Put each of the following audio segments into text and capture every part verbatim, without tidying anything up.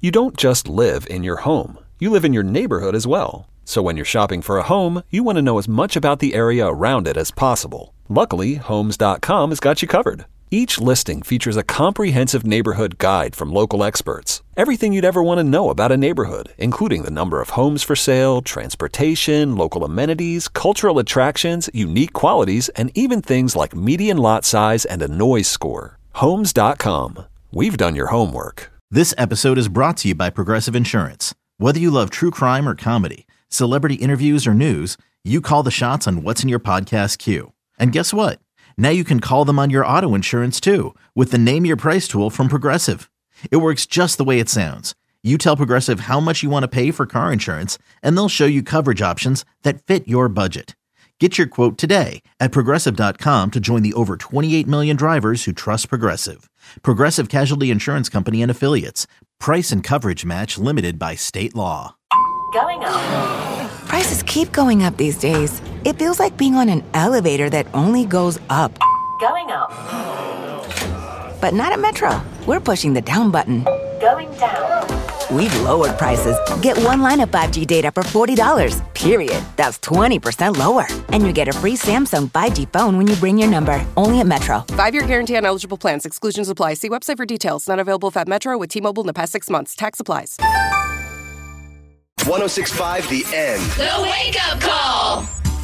You don't just live in your home. You live in your neighborhood as well. So when you're shopping for a home, you want to know as much about the area around it as possible. Luckily, Homes dot com has got you covered. Each listing features a comprehensive neighborhood guide from local experts. Everything you'd ever want to know about a neighborhood, including the number of homes for sale, transportation, local amenities, cultural attractions, unique qualities, and even things like median lot size and a noise score. Homes dot com. We've done your homework. This episode is brought to you by Progressive Insurance. Whether you love true crime or comedy, celebrity interviews or news, you call the shots on what's in your podcast queue. And guess what? Now you can call them on your auto insurance too with the Name Your Price tool from Progressive. It works just the way it sounds. You tell Progressive how much you want to pay for car insurance, and they'll show you coverage options that fit your budget. Get your quote today at Progressive dot com to join the over twenty-eight million drivers who trust Progressive. Progressive Casualty Insurance Company and Affiliates. Price and coverage match limited by state law. Going up. Prices keep going up these days. It feels like being on an elevator that only goes up. Going up. But not at Metro. We're pushing the down button. Going down. We've lowered prices. Get one line of five G data for forty dollars, period. That's twenty percent lower. And you get a free Samsung five G phone when you bring your number. Only at Metro. Five-year guarantee on eligible plans. Exclusions apply. See website for details. Not available at Metro with T-Mobile in the past six months. Tax applies. one oh six point five The End. The Wake Up Call.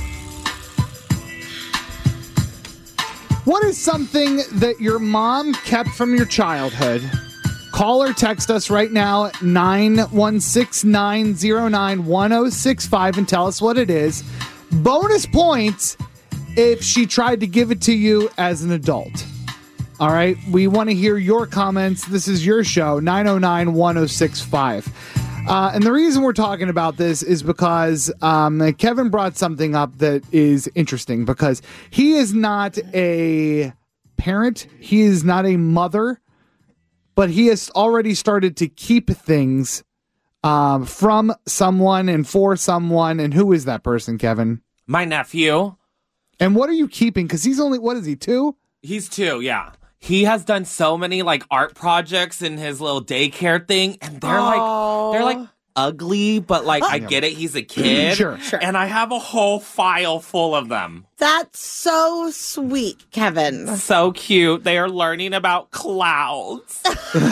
What is something that your mom kept from your childhood? Call or text us right now at nine one six, nine zero nine, one oh six five and tell us what it is. Bonus points if she tried to give it to you as an adult. All right, we want to hear your comments. This is your show, nine oh nine, one oh six five. Uh, and the reason we're talking about this is because um, Kevin brought something up that is interesting because he is not a parent. He is not a mother, but he has already started to keep things um, from someone and for someone. And who is that person, Kevin? My nephew. And what are you keeping? Because he's only, what is he, two? He's two, yeah. He has done so many like art projects in his little daycare thing, and they're Aww. like they're like ugly, but like I get it, he's a kid. Sure. Sure. And I have a whole file full of them. That's so sweet, Kevin. So cute. They are learning about clouds.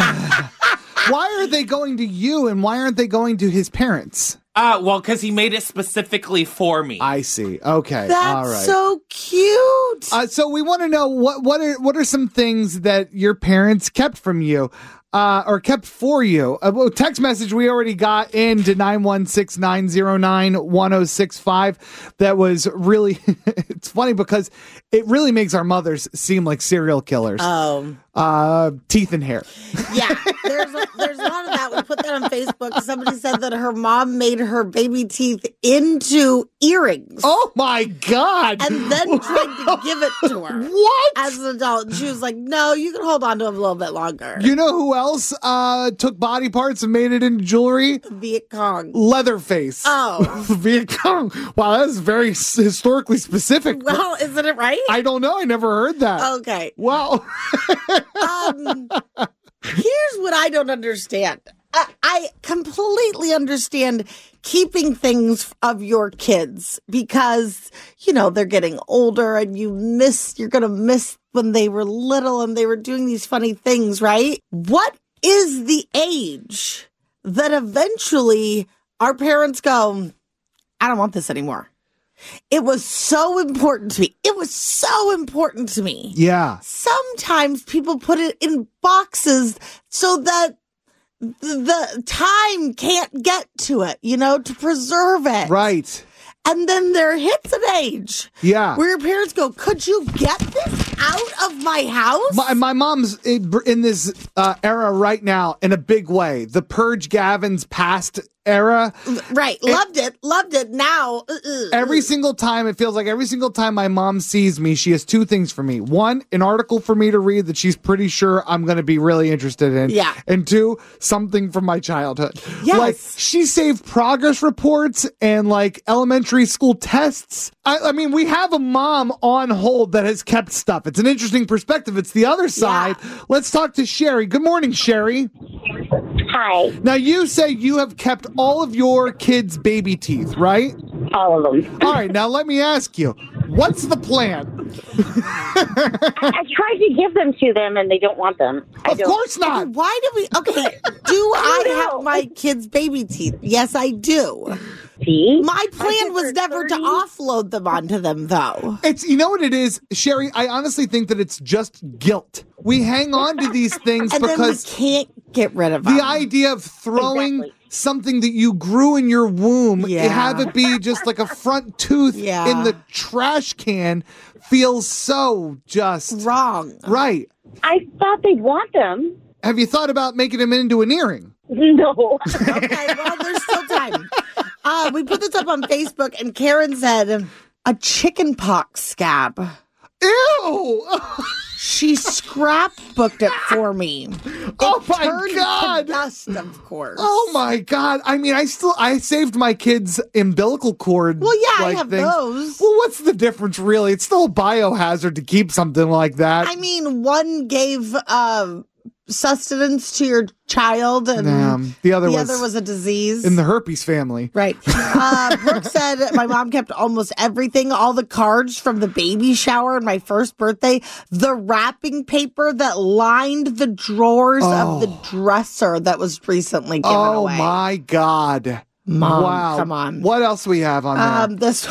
Why are they going to you and why aren't they going to his parents? Uh, well, because he made it specifically for me. I see. Okay. That's All right. so cute. Uh, so we want to know what what are what are some things that your parents kept from you, uh, or kept for you? Uh, well, text message we already got in to nine one six, nine zero nine, one oh six five. That was really it's funny because it really makes our mothers seem like serial killers. Oh. Uh, teeth and hair. Yeah, there's a, there's a lot of that. We put that on Facebook. Somebody said that her mom made her baby teeth into earrings. Oh my God! And then tried to give it to her. What? As an adult, and she was like, "No, you can hold on to them a little bit longer." You know who else uh, took body parts and made it into jewelry? Viet Cong. Leatherface. Oh, Viet Cong. Wow, that's very s- historically specific. Well, isn't it right? I don't know. I never heard that. Okay. Wow. um, here's what I don't understand. I, I completely understand keeping things of your kids because, you know, they're getting older and you miss, you're going to miss when they were little and they were doing these funny things, right? What is the age that eventually our parents go, I don't want this anymore? It was so important to me. It was so important to me. Yeah. Sometimes people put it in boxes so that the, the time can't get to it, you know, to preserve it. Right. And then there hits an age Yeah. where your parents go, could you get this out of my house? My, my mom's in, in this uh, era right now in a big way. The Purge Gavin's past era. Right. Loved it. Loved it. Now. Uh, Every single time, it feels like every single time my mom sees me, she has two things for me. One, an article for me to read that she's pretty sure I'm going to be really interested in. Yeah. And two, something from my childhood. Yes. Like, she saved progress reports and like elementary school tests. I, I mean, we have a mom on hold that has kept stuff. It's an interesting perspective. It's the other side. Yeah. Let's talk to Sherry. Good morning, Sherry. Hi. Now, you say you have kept all of your kids' baby teeth, right? All of them. All right, now let me ask you, what's the plan? I tried to give them to them, and they don't want them. I Of don't. course not. Why do we? Okay, do I have my kids' baby teeth? Yes, I do. See? My plan was never to offload them onto them, though. It's, you know what it is, Sherry? I honestly think that it's just guilt. We hang on to these things And then we because can't get rid of them. the idea of throwing Exactly. something that you grew in your womb, Yeah. have it be just like a front tooth Yeah. in the trash can, feels so just Wrong. right. I thought they'd want them. Have you thought about making them into an earring? No. Okay, well, there's still time. Uh, we put this up on Facebook, and Karen said, a chicken pox scab. Ew! She scrapbooked it for me. It Oh, my turned God. to dust, of course. Oh my God! I mean, I still I saved my kids' umbilical cord. Well, yeah, I like, have things. those. Well, what's the difference, really? It's still a biohazard to keep something like that. I mean, one gave uh, sustenance to your child, and Um, the other the was other was a disease. in the herpes family. Right. Uh, Brooke said my mom kept almost everything, all the cards from the baby shower and my first birthday, the wrapping paper that lined the drawers Oh. of the dresser that was recently given Oh away. my God! Mom, wow! come on. What else we have on there? Um, this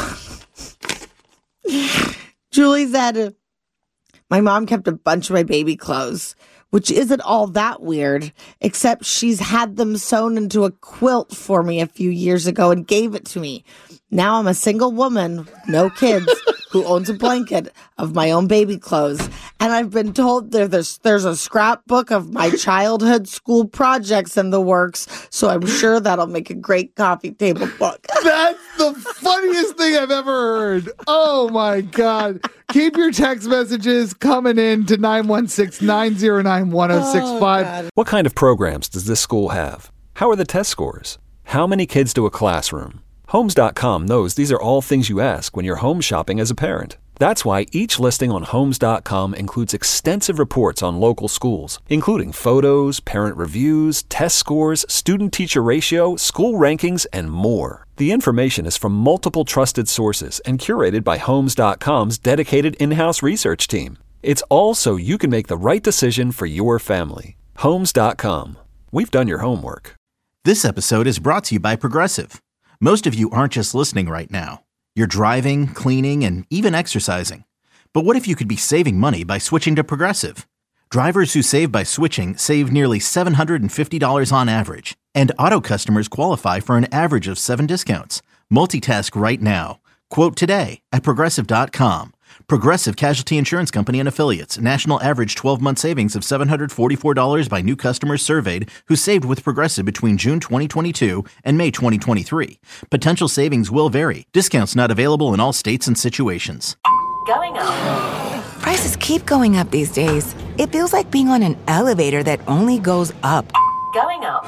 Julie said my mom kept a bunch of my baby clothes, which isn't all that weird, except she's had them sewn into a quilt for me a few years ago and gave it to me. Now I'm a single woman, no kids, who owns a blanket of my own baby clothes. And I've been told there, there's, there's a scrapbook of my childhood school projects in the works, so I'm sure that'll make a great coffee table book. That's the funniest thing I've ever heard. Oh my God. Keep your text messages coming in to nine one six, nine zero nine, one zero six five. What kind of programs does this school have? How are the test scores? How many kids to a classroom? Homes dot com knows these are all things you ask when you're home shopping as a parent. That's why each listing on Homes dot com includes extensive reports on local schools, including photos, parent reviews, test scores, student-teacher ratio, school rankings, and more. The information is from multiple trusted sources and curated by Homes dot com's dedicated in-house research team. It's all so you can make the right decision for your family. Homes dot com. We've done your homework. This episode is brought to you by Progressive. Most of you aren't just listening right now. You're driving, cleaning, and even exercising. But what if you could be saving money by switching to Progressive? Drivers who save by switching save nearly seven hundred fifty dollars on average. And auto customers qualify for an average of seven discounts. Multitask right now. Quote today at Progressive dot com. Progressive Casualty Insurance Company and Affiliates. National average twelve-month savings of seven hundred forty-four dollars by new customers surveyed who saved with Progressive between June twenty twenty-two and May twenty twenty-three. Potential savings will vary. Discounts not available in all states and situations. Going up. Prices keep going up these days. It feels like being on an elevator that only goes up. Going up.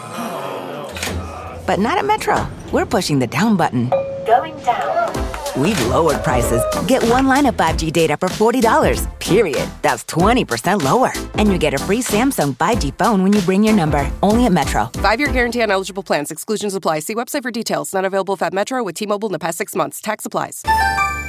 But not at Metro. We're pushing the down button. Going down. We've lowered prices. Get one line of five G data for forty dollars, period. That's twenty percent lower. And you get a free Samsung five G phone when you bring your number. Only at Metro. Five-year guarantee on eligible plans. Exclusions apply. See website for details. Not available if at Metro with T-Mobile in the past six months. Tax applies.